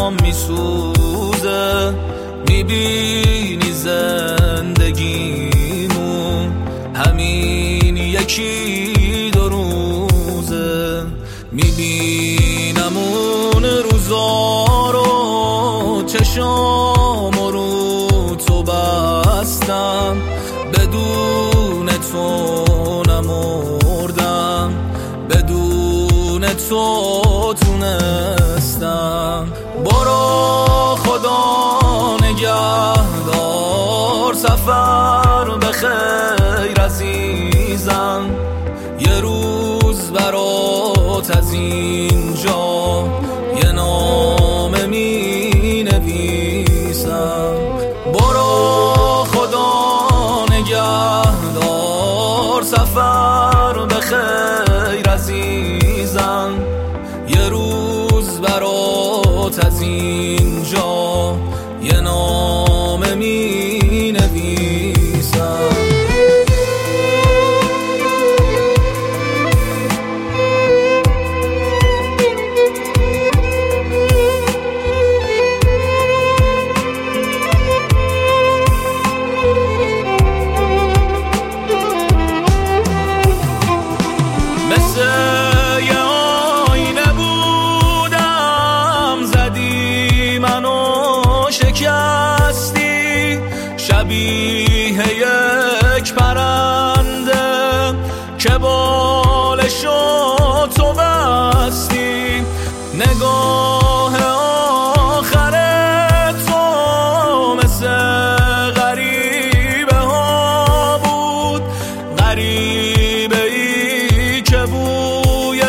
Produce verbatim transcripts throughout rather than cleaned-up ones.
برام میسوزه، میبینی زندگیمون همین یکی دو روزه. میبینم اون روزا رو، چشام رو تو بستم، بدون تو نمردم، بدون تو تونستم. برو خدا نگهدار، سفر بخیر عزیزم، یه روز برات از اینجا یه نامه می نویسم. برو خدا نگهدار، سفر بخیر عزیزم، یه روز برات از اینجا یه نامه می نویسم. مثل یه آینه بودم، زدی منو شکستی، شبیه یک پرنده که بالشو تو بستی. نگاه آخر تو مثل غریبه ها بود، غریبه ای که بوی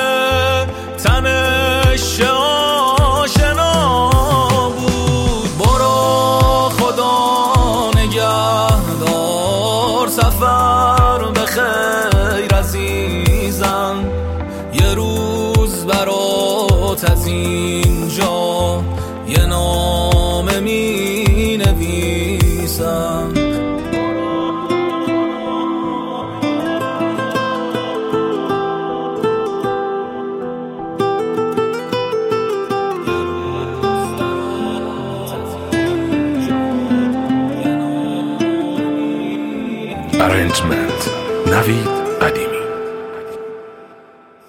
تنش آشنا بود. برو خدا نگهدار، سفر بخیر عزیزم، یه روز برات از اینجا یه نامه می نویسم. Arrangement Navid Qadim.